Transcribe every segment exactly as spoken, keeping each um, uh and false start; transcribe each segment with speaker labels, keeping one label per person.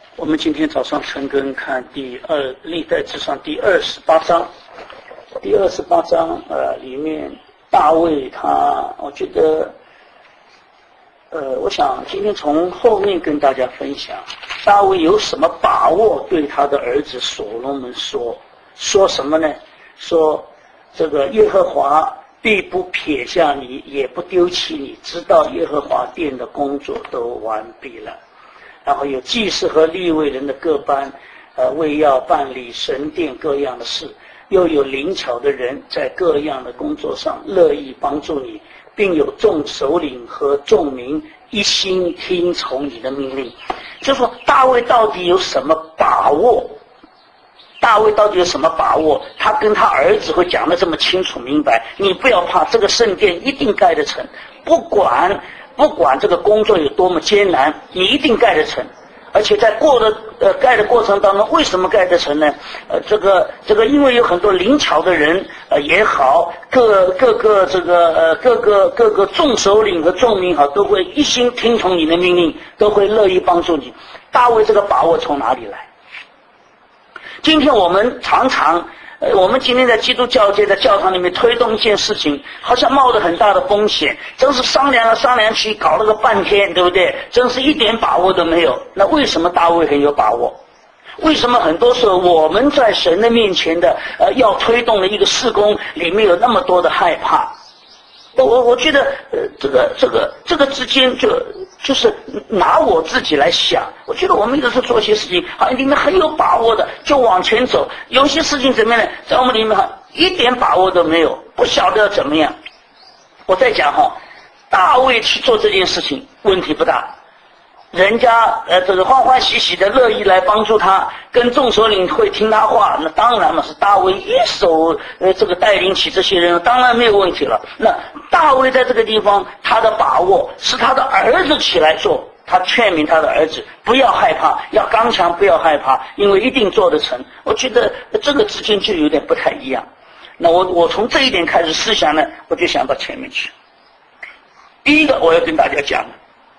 Speaker 1: 我们今天早上晨更看第二历代志上第二十八章，第二十八章呃里面大卫他，我觉得呃我想今天从后面跟大家分享，大卫有什么把握对他的儿子所罗门说说什么呢？说这个耶和华必不撇下你，也不丢弃你，直到耶和华殿的工作都完毕了。然后有祭司和利未人的各班，呃，为要办理神殿各样的事，又有灵巧的人在各样的工作上乐意帮助你，并有众首领和众民一心听从你的命令。就说大卫到底有什么把握？大卫到底有什么把握？他跟他儿子会讲得这么清楚明白，你不要怕，这个圣殿一定盖得成，不管不管这个工作有多么艰难，你一定盖得成。而且在过的呃盖的过程当中，为什么盖得成呢？呃，这个这个，因为有很多灵巧的人呃也好，各各个这个呃各个各个众首领和众民好，都会一心听从你的命令，都会乐意帮助你。大卫这个把握从哪里来？今天我们常常呃，我们今天在基督教界的教堂里面推动一件事情，好像冒着很大的风险，真是商量了商量去，搞了个半天，对不对？真是一点把握都没有。那为什么大卫很有把握？为什么很多时候我们在神的面前的呃要推动的一个事工里面有那么多的害怕？我我觉得呃这个这个这个之间就就是拿我自己来想，我觉得我们有时候做些事情好像里面很有把握的就往前走，有些事情怎么样呢？在我们里面一点把握都没有，不晓得要怎么样。我在讲哈，大卫去做这件事情问题不大，人家呃这个欢欢喜喜的乐意来帮助他，跟众首领会听他话，那当然嘛是大卫一手呃这个带领起这些人，当然没有问题了。那大卫在这个地方他的把握是他的儿子起来做，他劝勉他的儿子不要害怕，要刚强，不要害怕，因为一定做得成。我觉得这个之间就有点不太一样。那我我从这一点开始思想呢，我就想到前面去。第一个我要跟大家讲的，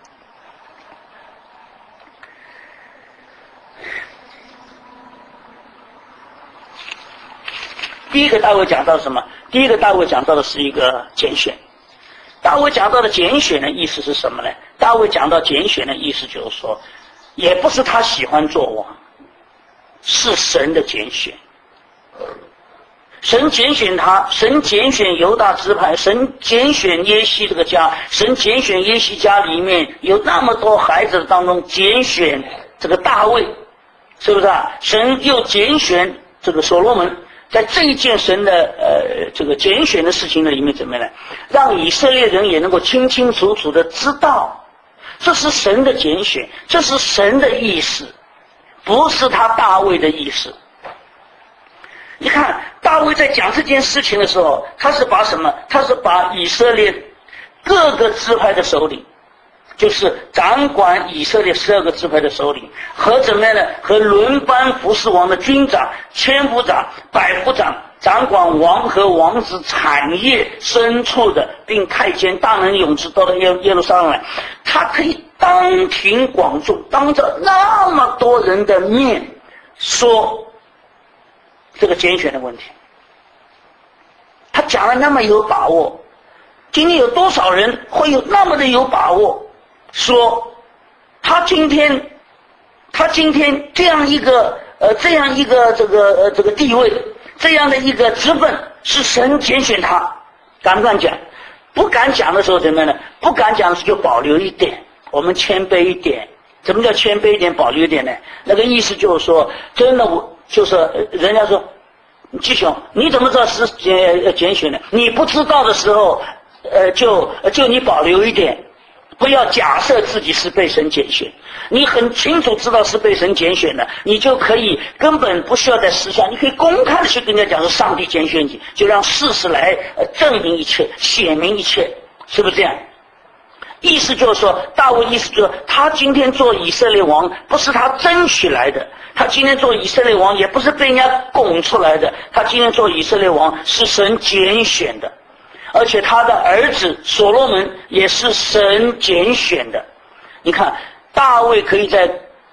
Speaker 1: 第一个大卫讲到什么？第一个大卫讲到的是一个拣选。大卫讲到的拣选的意思是什么呢？大卫讲到拣选的意思就是说，也不是他喜欢做王，是神的拣选。神拣选他，神拣选犹大支派，神拣选耶西这个家，神拣选耶西家里面有那么多孩子当中拣选这个大卫，是不是啊？神又拣选这个所罗门。在这一件神的呃这个拣选的事情的里面，怎么样呢？让以色列人也能够清清楚楚的知道，这是神的拣选，这是神的意思，不是他大卫的意思。你看大卫在讲这件事情的时候，他是把什么？他是把以色列各个支派的首领，就是掌管以色列十二个支派的首领，和怎么样呢？和轮班服侍王的军长、千夫长、百夫长，掌管王和王子产业牲畜的，并太监大能勇士到了耶耶路撒冷来，他可以当庭广众，当着那么多人的面说这个拣选的问题。他讲了那么有把握，今天有多少人会有那么的有把握？说他今天他今天这样一个呃这样一个这个呃这个地位，这样的一个职分是神拣选他，敢不敢讲？不敢讲的时候怎么样呢？不敢讲的时候就保留一点，我们谦卑一点。什么叫谦卑一点保留一点呢？那个意思就是说，真的我就是人家说季兄你怎么知道是拣拣选呢？你不知道的时候呃就就你保留一点，不要假设自己是被神拣选，你很清楚知道是被神拣选的，你就可以根本不需要在私下，你可以公开的去跟人家讲说上帝拣选你，就让事实来呃证明一切，显明一切，是不是这样？意思就是说，大卫意思就是说，他今天做以色列王不是他争取来的，他今天做以色列王也不是被人家拱出来的，他今天做以色列王是神拣选的。而且他的儿子所罗门也是神拣选的。你看大卫可以在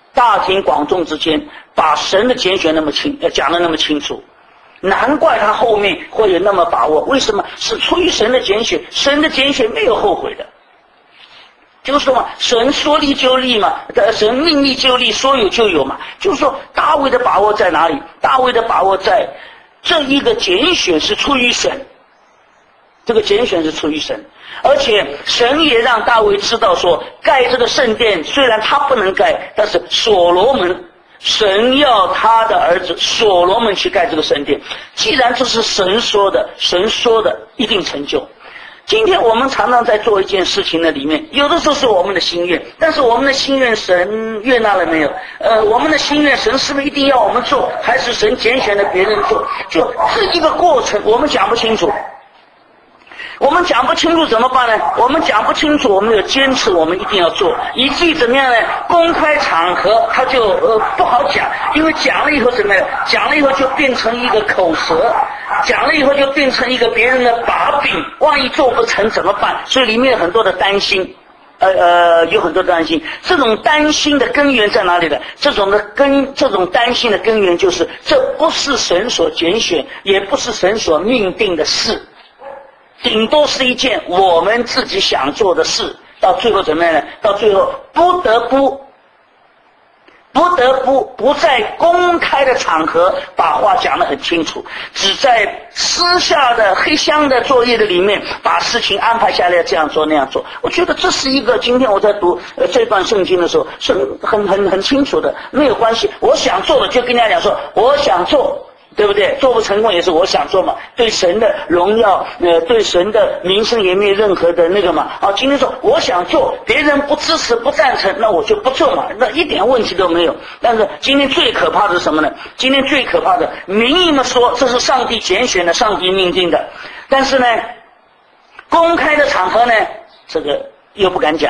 Speaker 1: 大庭广众之间把神的拣选那么清呃讲得那么清楚，难怪他后面会有那么把握。为什么？是出于神的拣选，神的拣选没有后悔的。就是说嘛，神说立就立嘛，神命立就立，说有就有嘛。就是说，大卫的把握在哪里？大卫的把握在这一个拣选是出于神，这个拣选是出于神，而且神也让大卫知道说，盖这个圣殿虽然他不能盖，但是所罗门，神要他的儿子所罗门去盖这个圣殿。既然这是神说的，神说的一定成就。今天我们常常在做一件事情的里面，有的时候是我们的心愿，但是我们的心愿神悦纳了没有？呃，我们的心愿神是不是一定要我们做，还是神拣选了别人做？就这一个过程，我们讲不清楚。我们讲不清楚怎么办呢？我们讲不清楚，我们有坚持，我们一定要做，以至于怎么样呢？公开场合他就呃不好讲，因为讲了以后怎么样？讲了以后就变成一个口舌，讲了以后就变成一个别人的把柄，万一做不成怎么办？所以里面有很多的担心。呃呃，有很多担心，这种担心的根源在哪里呢？这种的根，这种担心的根源就是，这不是神所拣选，也不是神所命定的事，顶多是一件我们自己想做的事，到最后怎么样呢？到最后不得不不得不不在公开的场合把话讲得很清楚，只在私下的黑箱的作业的里面把事情安排下来，这样做那样做。我觉得这是一个，今天我在读呃这段圣经的时候是很很很清楚的，没有关系，我想做的就跟人家讲说我想做，对不对？做不成功也是我想做嘛，对神的荣耀，呃，对神的名声也没有任何的那个嘛。啊，今天说我想做，别人不支持不赞成，那我就不做嘛，那一点问题都没有。但是今天最可怕的是什么呢？今天最可怕的，名义嘛说这是上帝拣选的，上帝命定的，但是呢，公开的场合呢，这个又不敢讲。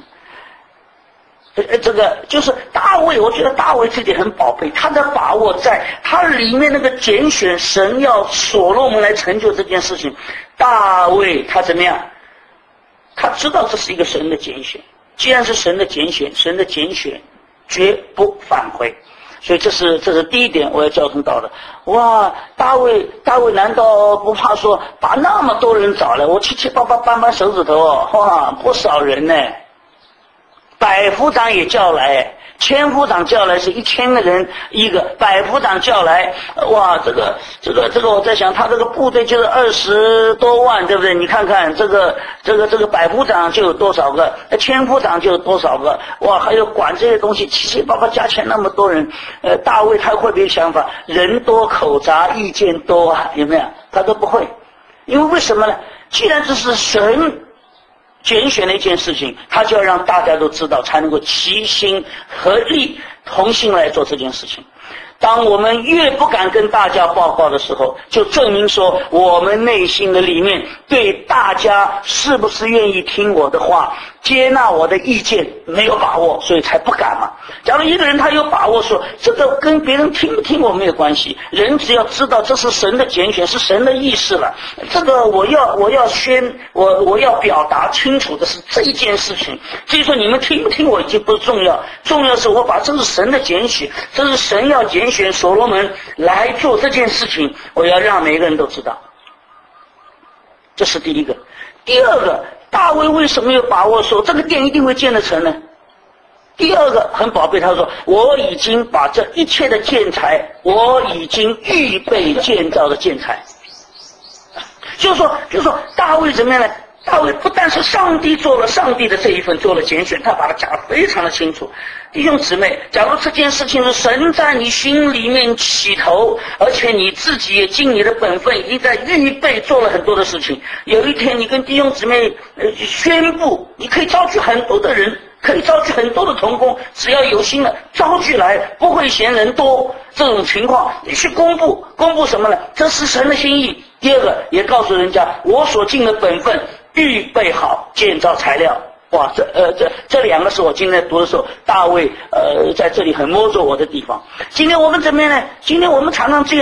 Speaker 1: 呃，这个就是大卫，我觉得大卫这点很宝贝，他的把握在他里面那个拣选，神要所罗门来成就这件事情。大卫他怎么样？他知道这是一个神的拣选，既然是神的拣选，神的拣选绝不反悔。所以这是这是第一点我要交通到的。哇，大卫大卫难道不怕说把那么多人找来，我七七八八扳扳手指头哦，哇，不少人呢。百夫长也叫来，千夫长叫来是一千个人一个，百夫长叫来，哇，这个这个这个，我在想，他这个部队就是二十多万，对不对？你看看这个这个这个百夫长就有多少个，千夫长就有多少个，哇，还有管这些东西，七七八八加起来那么多人，呃，大卫他会不会想法？人多口杂，意见多啊，有没有？他都不会，因为为什么呢？既然这是神拣选的一件事情，他就要让大家都知道，才能够齐心合力同心来做这件事情。当我们越不敢跟大家报告的时候，就证明说我们内心的里面对大家是不是愿意听我的话，接纳我的意见没有把握，所以才不敢嘛。假如一个人他有把握说这个跟别人听不听我没有关系，人只要知道这是神的拣选，是神的意思了，这个我要我要宣我我要表达清楚的是这一件事情。至于说你们听不听我已经不重要，重要是我把这是神的拣选，这是神要拣选所罗门来做这件事情，我要让每个人都知道。这是第一个。第二个，大卫为什么有把握说这个殿一定会建得成呢？第二个很宝贝，他说我已经把这一切的建材，我已经预备建造的建材。就是说就是说大卫怎么样呢？大卫不但是上帝做了上帝的这一份做了拣选，他把它讲得非常的清楚。弟兄姊妹，假如这件事情是神在你心里面起头，而且你自己也尽你的本分，已经在预备做了很多的事情，有一天你跟弟兄姊妹呃宣布，你可以招聚很多的人，可以招聚很多的同工，只要有心了招聚来，不会嫌人多，这种情况你去公布，公布什么呢？这是神的心意。第二个也告诉人家，我所尽的本分预备好建造材料。哇，这呃这这两个是我今天读的时候，大卫呃在这里很摸着我的地方。今天我们怎么样呢？今天我们常常这样，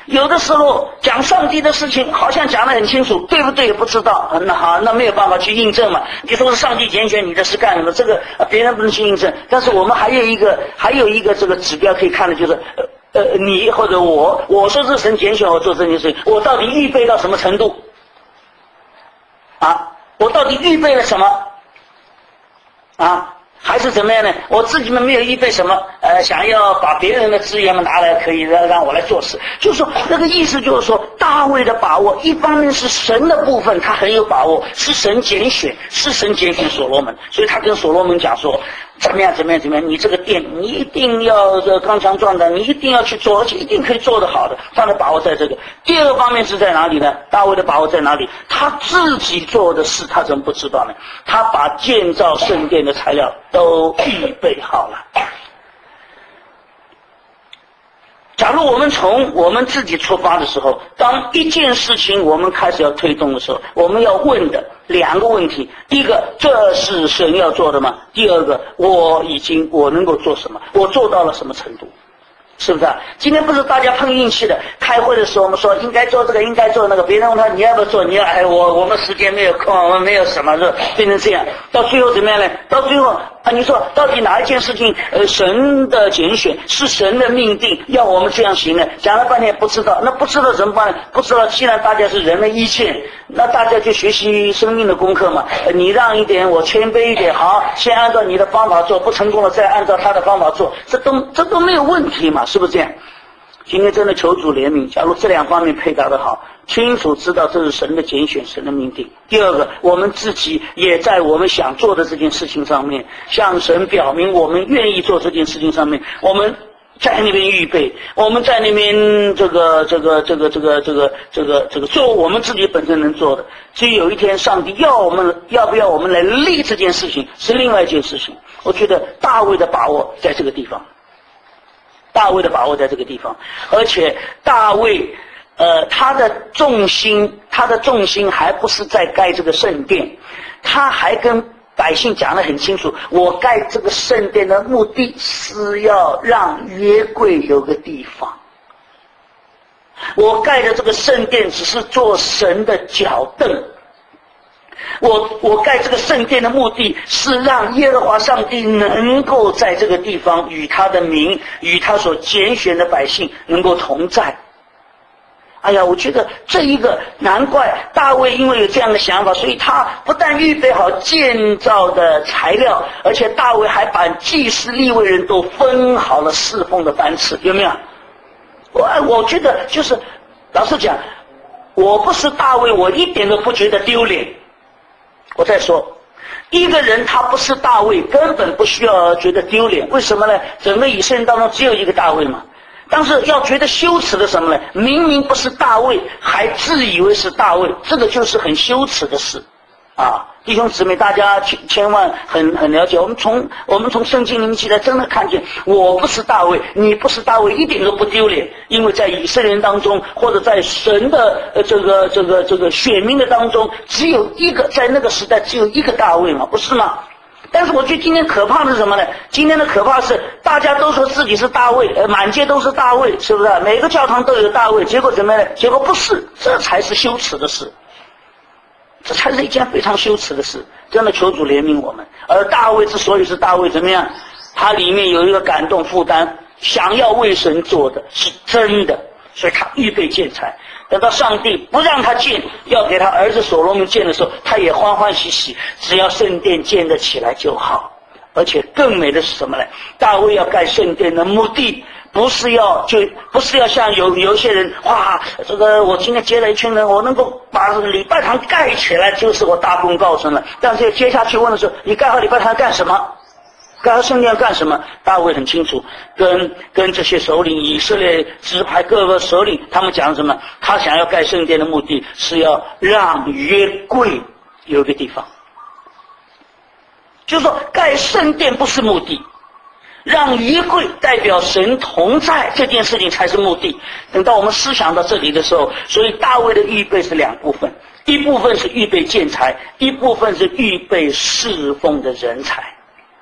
Speaker 1: 有的时候讲上帝的事情，好像讲得很清楚，对不对也不知道。那好，那没有办法去印证嘛。你说是上帝拣选你的是干什么？这个别人不能去印证。但是我们还有一个，还有一个这个指标可以看的，就是呃呃，你或者我，我说是神拣选我做这件事情，我到底预备到什么程度？啊，我到底预备了什么？啊？还是怎么样呢？我自己们没有预备什么，呃，想要把别人的资源们拿来，可以让让我来做事。就是说，那个意思就是说，大卫的把握，一方面是神的部分，他很有把握，是神拣选，是神拣选所罗门，所以他跟所罗门讲说，怎么样怎么样怎么样，你这个店你一定要这刚强壮胆，你一定要去做，而且一定可以做得好的。他的把握在这个。第二个方面是在哪里呢？大卫的把握在哪里？他自己做的事，他怎么不知道呢？他把建造圣殿的材料都预备好了。假如我们从我们自己出发的时候，当一件事情我们开始要推动的时候，我们要问的两个问题：第一个，这是神要做的吗？第二个，我已经我能够做什么？我做到了什么程度？是不是啊？今天不是大家碰运气的，开会的时候我们说应该做这个，应该做那个，别人问他你要不要做，你要哎我我们时间没有空，我们没有什么，是变成这样，到最后怎么样呢？到最后啊，你说到底哪一件事情呃神的拣选是神的命定，要我们这样行呢？讲了半天不知道，那不知道怎么办呢？不知道，既然大家是人的意见，那大家就学习生命的功课嘛。呃、你让一点，我谦卑一点，好，先按照你的方法做，不成功了再按照他的方法做，这都这都没有问题嘛，是不是这样？今天真的求主怜悯，假如这两方面配搭的好，清楚知道这是神的拣选，神的命定。第二个，我们自己也在我们想做的这件事情上面，向神表明我们愿意做这件事情上面，我们在那边预备，我们在那边这个这个这个这个这个这个这个做我们自己本身能做的。至于有一天上帝要我们要不要我们来立这件事情，是另外一件事情。我觉得大卫的把握在这个地方。大卫的把握在这个地方，而且大卫，呃，他的重心，他的重心还不是在盖这个圣殿，他还跟百姓讲得很清楚，我盖这个圣殿的目的是要让约柜有个地方，我盖的这个圣殿只是做神的脚凳。我我盖这个圣殿的目的是让耶和华上帝能够在这个地方与他的民，与他所拣选的百姓能够同在。哎呀，我觉得这一个难怪大卫因为有这样的想法，所以他不但预备好建造的材料，而且大卫还把祭司利未人都分好了侍奉的班次，有没有？我我觉得就是老实讲，我不是大卫，我一点都不觉得丢脸。我再说，一个人他不是大卫，根本不需要觉得丢脸。为什么呢？整个以色列当中只有一个大卫嘛。但是要觉得羞耻的什么呢？明明不是大卫，还自以为是大卫，这个就是很羞耻的事啊！弟兄姊妹，大家千千万很很了解。我们从我们从圣经里面起来，真的看见，我不是大卫，你不是大卫，一点都不丢脸。因为在以色列人当中，或者在神的呃这个这个这个选民的当中，只有一个，在那个时代只有一个大卫嘛，不是吗？但是我觉得今天可怕的是什么呢？今天的可怕是大家都说自己是大卫，呃，满街都是大卫，是不是？每个教堂都有大卫，结果怎么样呢？结果不是，这才是羞耻的事。这才是一件非常羞耻的事，真的求主怜悯我们。而大卫之所以是大卫，怎么样？他里面有一个感动负担，想要为神做的是真的，所以他预备建材。等到上帝不让他建，要给他儿子所罗门建的时候，他也欢欢喜喜，只要圣殿建得起来就好。而且更美的是什么呢？大卫要盖圣殿的目的，不是要就不是要像有有一些人，哇，这个我今天接了一群人，我能够把礼拜堂盖起来，就是我大功告成了。但是接下去问的时候，你盖好礼拜堂干什么？盖好圣殿干什么？大卫很清楚，跟跟这些首领，以色列支派各个首领，他们讲什么？他想要盖圣殿的目的是要让约柜有一个地方。就是说，盖圣殿不是目的，让约柜代表神同在这件事情才是目的。等到我们思想到这里的时候，所以大卫的预备是两部分，一部分是预备建材，一部分是预备侍奉的人才。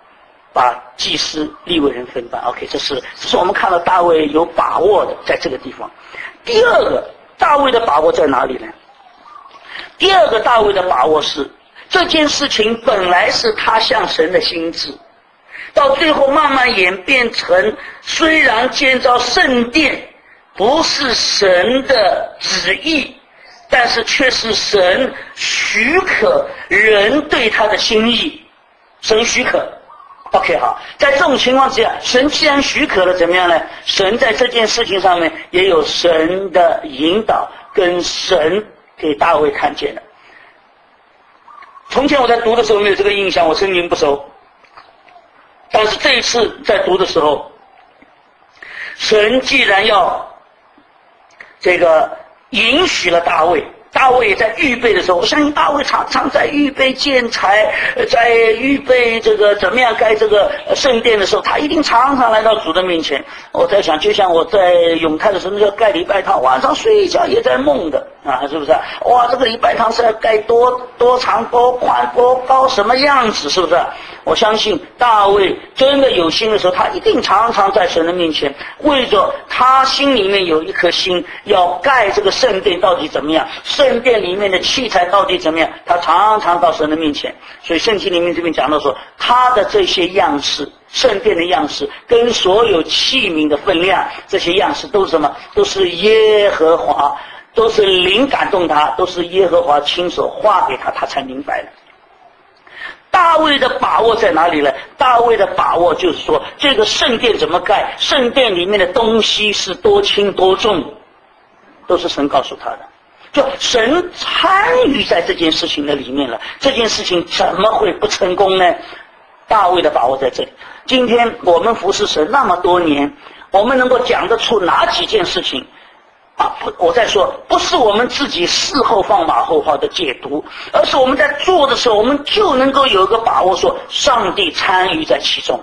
Speaker 1: 把祭司利未人分班。 OK， 这是这是我们看到大卫有把握的，在这个地方。第二个，大卫的把握在哪里呢？第二个大卫的把握是，这件事情本来是他向神的心志，到最后慢慢演变成，虽然建造圣殿不是神的旨意，但是却是神许可人对他的心意，神许可。 OK， 好，在这种情况之下，神既然许可了，怎么样呢？神在这件事情上面也有神的引导，跟神给大卫看见了。从前我在读的时候没有这个印象，我圣经不熟，但是这一次在读的时候，神既然要这个允许了大卫，大卫也在预备的时候，我相信大卫常常在预备建材，在预备这个怎么样盖这个圣殿的时候，他一定常常来到主的面前。我在想，就像我在永泰的时候，那个盖礼拜堂，晚上睡觉也在梦的啊，是不是？哇，这个礼拜堂是要盖多多长、多宽、多高，什么样子？是不是？我相信大卫真的有心的时候，他一定常常在神的面前，为着他心里面有一颗心，要盖这个圣殿到底怎么样，圣殿里面的器材到底怎么样，他常常到神的面前。所以圣经里面这边讲到说，他的这些样式，圣殿的样式跟所有器皿的分量，这些样式都是什么？都是耶和华，都是灵感动他，都是耶和华亲手画给他，他才明白了。大卫的把握在哪里呢？大卫的把握就是说，这个圣殿怎么盖，圣殿里面的东西是多轻多重，都是神告诉他的。就神参与在这件事情的里面了，这件事情怎么会不成功呢？大卫的把握在这里。今天我们服侍神那么多年，我们能够讲得出哪几件事情啊？不，我在说，不是我们自己事后放马后炮的解读，而是我们在做的时候，我们就能够有一个把握，说上帝参与在其中。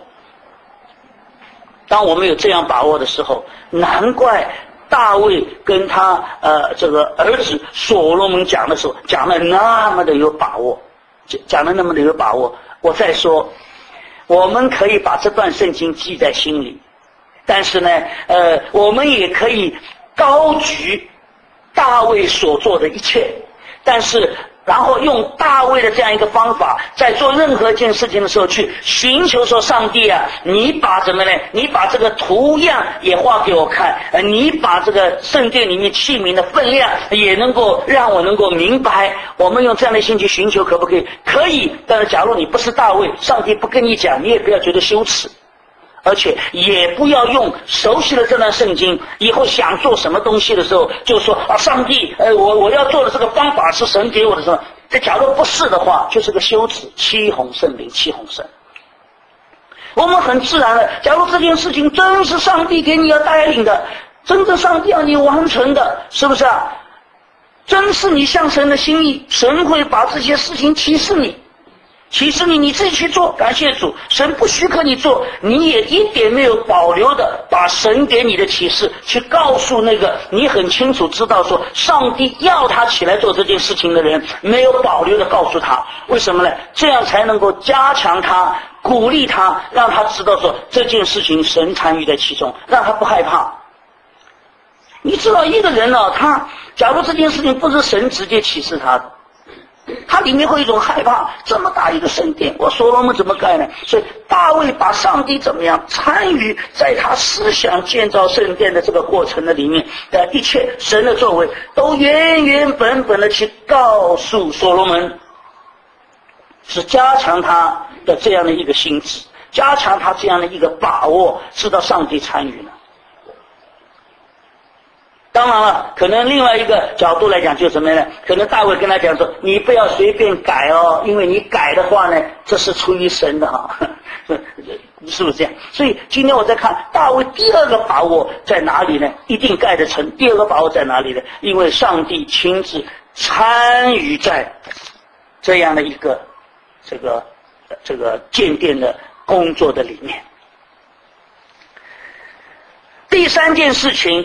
Speaker 1: 当我们有这样把握的时候，难怪大卫跟他呃这个儿子所罗门讲的时候，讲的那么的有把握，讲的那么的有把握。我再说，我们可以把这段圣经记在心里，但是呢，呃，我们也可以高举大卫所做的一切，但是然后用大卫的这样一个方法，在做任何一件事情的时候去寻求说，上帝啊，你把什么呢？你把这个图样也画给我看，呃，你把这个圣殿里面器皿的分量也能够让我能够明白。我们用这样的心去寻求，可不可以？可以。但是假如你不是大卫，上帝不跟你讲，你也不要觉得羞耻。而且也不要用熟悉了这段圣经以后想做什么东西的时候就说啊，上帝，呃，我我要做的这个方法是神给我的什么？这假如不是的话，就是个羞耻，欺哄圣灵，欺哄神。我们很自然的，假如这件事情真是上帝给你要带领的，真正上帝要你完成的，是不是啊？真是你向神的心意，神会把这些事情启示你。其实你你自己去做，感谢主，神不许可你做，你也一点没有保留的把神给你的启示去告诉那个你很清楚知道说上帝要他起来做这件事情的人，没有保留的告诉他。为什么呢？这样才能够加强他，鼓励他，让他知道说这件事情神参与在其中，让他不害怕。你知道一个人呢、啊，他假如这件事情不是神直接启示他的，他里面会有一种害怕，这么大一个圣殿，我所罗门怎么盖呢？所以大卫把上帝怎么样参与在他思想建造圣殿的这个过程的里面的一切神的作为，都原原本本的去告诉所罗门，是加强他的这样的一个心智，加强他这样的一个把握，知道上帝参与了。当然了，可能另外一个角度来讲就是什么呢？可能大卫跟他讲说，你不要随便改哦，因为你改的话呢，这是出于神的哈，是不是这样？所以今天我在看大卫第二个把握在哪里呢？一定盖得成。第二个把握在哪里呢？因为上帝亲自参与在这样的一个这个这个建殿的工作的里面。第三件事情，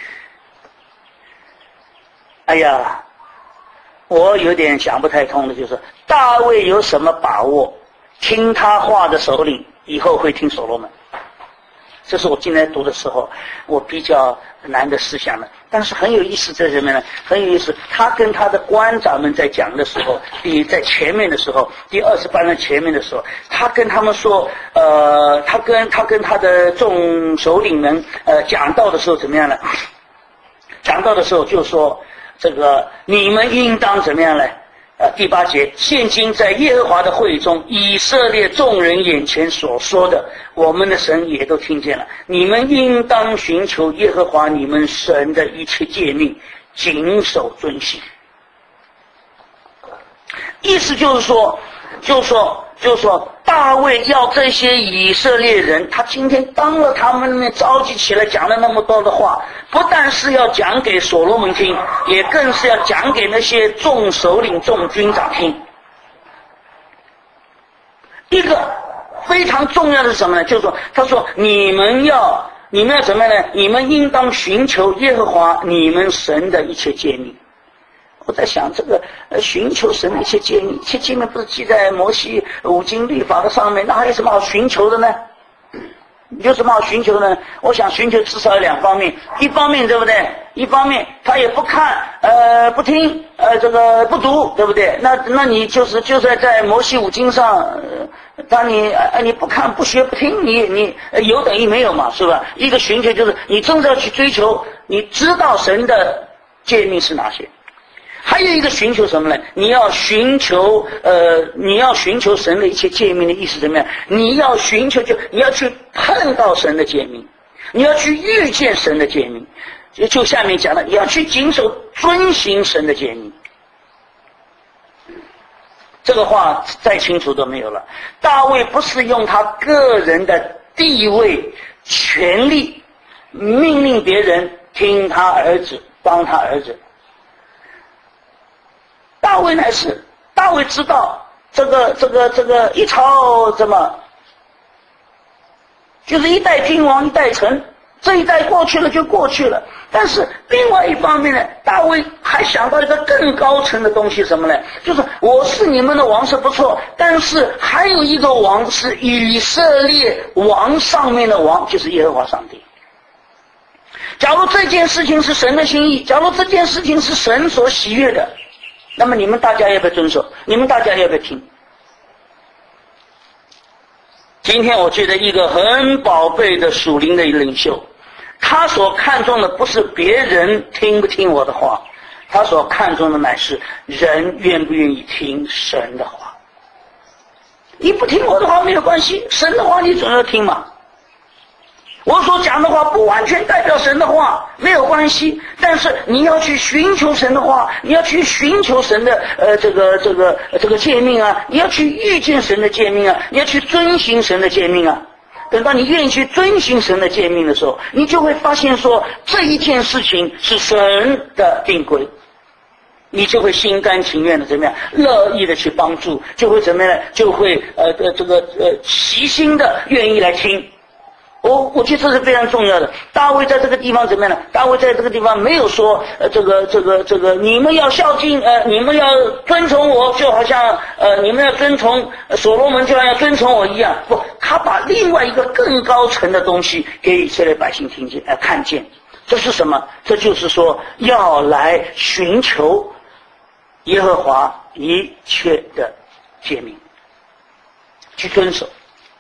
Speaker 1: 哎呀，我有点想不太通的，就是大卫有什么把握听他话的首领以后会听所罗门。这是我今天读的时候我比较难的思想了，但是很有意思在这边呢，很有意思。他跟他的官长们在讲的时候，第在前面的时候，第二十八章前面的时候，他跟他们说，呃，他跟他跟他的众首领们呃讲道的时候怎么样呢？讲道的时候就说，这个你们应当怎么样呢？呃，第八节，现今在耶和华的会中，以色列众人眼前所说的，我们的神也都听见了。你们应当寻求耶和华你们神的一切诫命，谨守遵行。意思就是说，就是说，就是说，大卫要这些以色列人，他今天当了他们面召集起来讲了那么多的话，不但是要讲给所罗门听，也更是要讲给那些众首领、众军长听。一个非常重要的是什么呢？就是说，他说你们要，你们要怎么样呢？你们应当寻求耶和华你们神的一切诫命。我在想，这个呃，寻求神的一切诫命，一切诫命不是记在摩西五经律法的上面，那还有什么好寻求的呢？有什么好寻求呢？我想寻求至少有两方面，一方面对不对？一方面他也不看，呃，不听，呃，这个不读，对不对？那那你就是就在在摩西五经上，呃、当你呃你不看不学不听，你你有等于没有嘛，是吧？一个寻求就是你真的要去追求，你知道神的诫命是哪些。还有一个寻求什么呢？你要寻求呃，你要寻求神的一切诫命的意思怎么样？你要寻求就你要去碰到神的诫命，你要去遇见神的诫命，就就下面讲的，你要去谨守遵行神的诫命。这个话再清楚都没有了。大卫不是用他个人的地位、权力命令别人听他儿子、帮他儿子。大卫乃是，大卫知道这个这个这个一朝怎么，就是一代君王一代臣，这一代过去了就过去了。但是另外一方面呢，大卫还想到一个更高层的东西，什么呢？就是我是你们的王是不错，但是还有一个王是以色列王上面的王，就是耶和华上帝。假如这件事情是神的心意，假如这件事情是神所喜悦的，那么你们大家要不要遵守？你们大家要不要听？今天我觉得一个很宝贝的属灵的领袖，他所看重的不是别人听不听我的话，他所看重的乃是人愿不愿意听神的话。你不听我的话没有关系，神的话你总要听嘛。我所讲的话不完全代表神的话，没有关系，但是你要去寻求神的话，你要去寻求神的呃这个这个这个诫命啊，你要去遇见神的诫命啊，你要去遵行神的诫命啊。等到你愿意去遵行神的诫命的时候，你就会发现说这一件事情是神的定规，你就会心甘情愿的怎么样，乐意的去帮助，就会怎么样，就会呃呃这个呃齐心的愿意来听。我我觉得这是非常重要的。大卫在这个地方怎么样呢？大卫在这个地方没有说呃这个这个这个你们要孝敬呃你们要遵从我，就好像呃你们要遵从所罗门就好像要遵从我一样。不，他把另外一个更高层的东西给以色列百姓听见呃看见。这是什么？这就是说要来寻求耶和华一切的诫命，去遵守。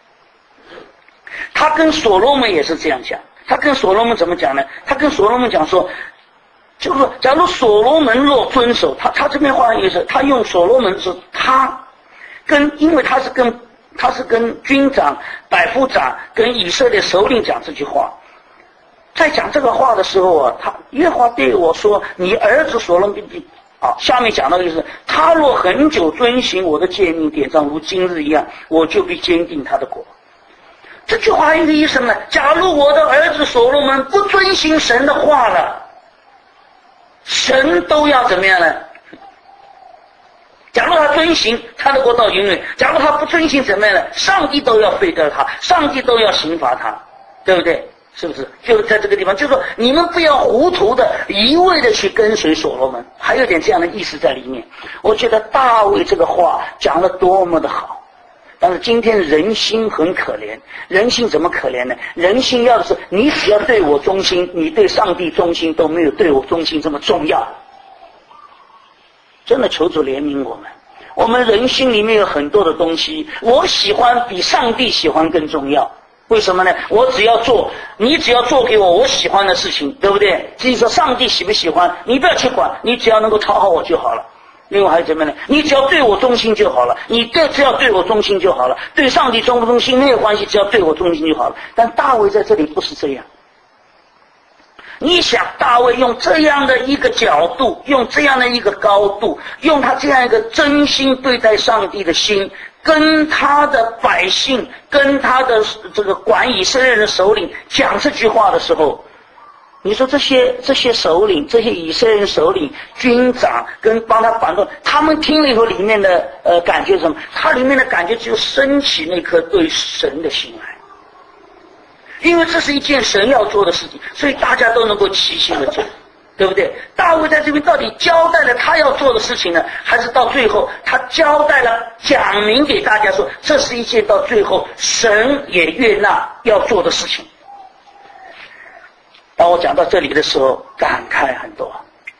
Speaker 1: 他跟所罗门也是这样讲，他跟所罗门怎么讲呢？他跟所罗门讲说，就是说假如所罗门若遵守，他他这边话也是，他用所罗门是他跟，因为他是跟他是跟军长、百夫长跟以色列首领讲这句话。在讲这个话的时候啊，他耶和华对我说：“你儿子所罗门。”好，下面讲到的就是他若很久遵行我的诫命典章，如今日一样，我就必坚定他的国。这句话有一个意思呢，假如我的儿子所罗门不遵行神的话了，神都要怎么样呢？假如他遵行，他的国到永远；假如他不遵行，怎么样呢？上帝都要废掉他，上帝都要刑罚他，对不对？是不是？就在这个地方，就是说你们不要糊涂的一味的去跟随所罗门，还有点这样的意思在里面。我觉得大卫这个话讲得多么的好， 但是今天人心很可怜，人心怎么可怜呢？人心要的是你只要对我忠心，你对上帝忠心都没有对我忠心这么重要。真的求主怜悯我们，我们人心里面有很多的东西，我喜欢比上帝喜欢更重要。为什么呢？我只要做，你只要做给我我喜欢的事情，对不对？至于说上帝喜不喜欢，你不要去管，你只要能够讨好我就好了。另外还有怎么呢？你只要对我忠心就好了，你只要对我忠心就好了，对上帝忠不忠心没有关系，只要对我忠心就好了。但大卫在这里不是这样。你想大卫用这样的一个角度，用这样的一个高度，用他这样一个真心对待上帝的心，跟他的百姓，跟他的这个管以色列人的首领讲这句话的时候，你说这些这些首领，这些以色列人首领、军长跟帮他反动，他们听了以后里面的呃感觉是什么？他里面的感觉只有升起那颗对神的心来。因为这是一件神要做的事情，所以大家都能够齐心的做，对不对？大卫在这边到底交代了他要做的事情呢，还是到最后他交代了讲明给大家说，这是一件到最后神也悦纳要做的事情。当我讲到这里的时候，感慨很多。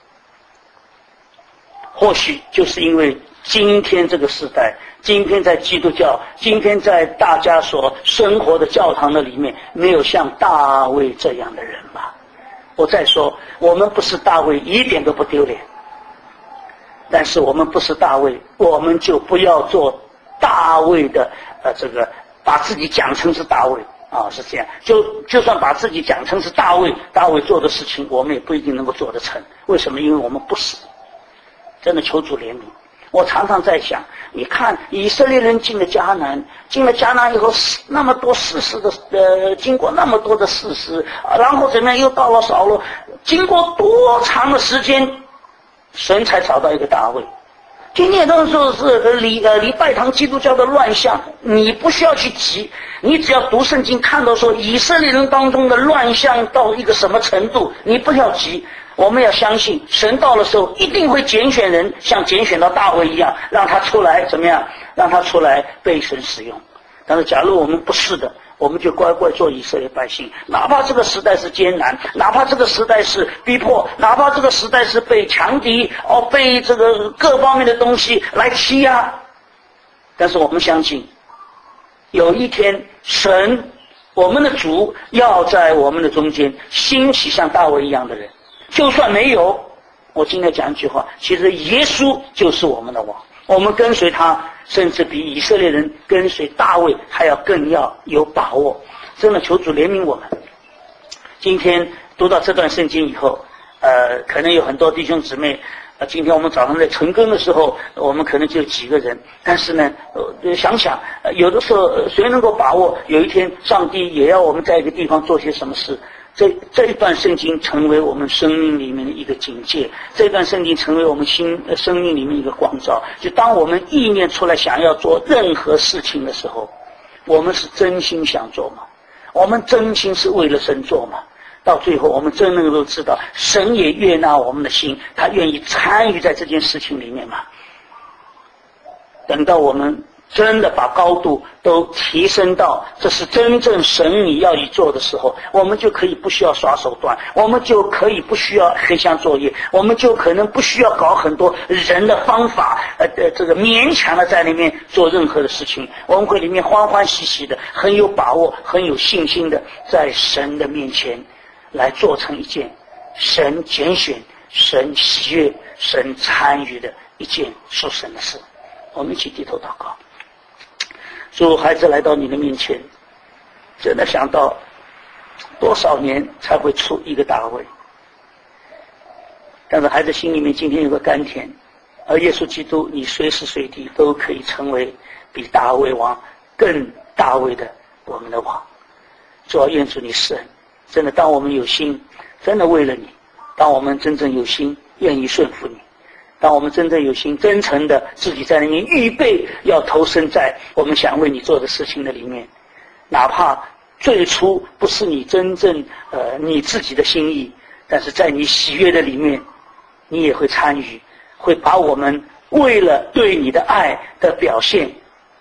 Speaker 1: 或许就是因为今天这个时代，今天在基督教，今天在大家所生活的教堂的里面，没有像大卫这样的人吧。我再说，我们不是大卫一点都不丢脸，但是我们不是大卫，我们就不要做大卫的呃这个把自己讲成是大卫啊，是这样。就就算把自己讲成是大卫，大卫做的事情，我们也不一定能够做得成。为什么？因为我们不是。真的求主怜悯。我常常在想，你看以色列人进了迦南，进了迦南以后，那么多事实的呃，经过那么多的事实，然后怎么样又到了扫罗，经过多长的时间，神才找到一个大卫。今天都说是离呃离拜堂基督教的乱象，你不需要去急，你只要读圣经看到说以色列人当中的乱象到一个什么程度，你不要急。我们要相信神到的时候一定会拣选人，像拣选到大卫一样，让他出来怎么样，让他出来被神使用。但是假如我们不是的，我们就乖乖做以色列百姓，哪怕这个时代是艰难，哪怕这个时代是逼迫，哪怕这个时代是被强敌哦，被这个各方面的东西来欺压，但是我们相信有一天神我们的主要在我们的中间兴起像大卫一样的人。就算没有，我今天讲一句话，其实耶稣就是我们的王，我们跟随他，甚至比以色列人跟随大卫还要更要有把握。真的求主怜悯我们。今天读到这段圣经以后，呃，可能有很多弟兄姊妹，呃，今天我们早上在晨更的时候，我们可能就几个人，但是呢，呃，想想，呃，有的时候谁能够把握有一天上帝也要我们在一个地方做些什么事？这这一段圣经成为我们生命里面的一个警戒，这段圣经成为我们心呃生命里面一个光照。就当我们意念出来想要做任何事情的时候，我们是真心想做吗？我们真心是为了神做吗？到最后我们真能够知道，神也悦纳我们的心，他愿意参与在这件事情里面吗？等到我们真的把高度都提升到这是真正神你要你做的时候，我们就可以不需要耍手段，我们就可以不需要黑箱作业，我们就可能不需要搞很多人的方法呃呃这个勉强的在里面做任何的事情，我们会里面欢欢喜喜的，很有把握，很有信心的在神的面前来做成一件神拣选、神喜悦、神参与的一件属神的事。我们一起低头祷告。主，孩子来到你的面前，真的想到多少年才会出一个大卫，但是孩子心里面今天有个甘甜，而耶稣基督你随时随地都可以成为比大卫王更大卫的我们的王。主要愿主你施恩，真的当我们有心真的为了你，当我们真正有心愿意顺服你，当我们真正有心真诚的自己在里面预备要投身在我们想为你做的事情的里面，哪怕最初不是你真正呃你自己的心意，但是在你喜悦的里面你也会参与，会把我们为了对你的爱的表现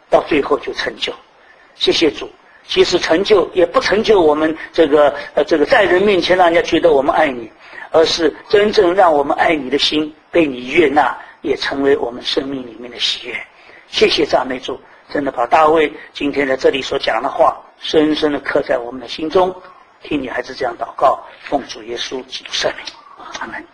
Speaker 1: 到最后就成就。谢谢主。其实成就也不成就我们这个呃这个在人面前让人家觉得我们爱你，而是真正让我们爱你的心被你悦纳，也成为我们生命里面的喜悦。谢谢赞美主，真的把大卫今天在这里所讲的话深深的刻在我们的心中。听你孩子这样祷告，奉主耶稣基督圣名，阿门。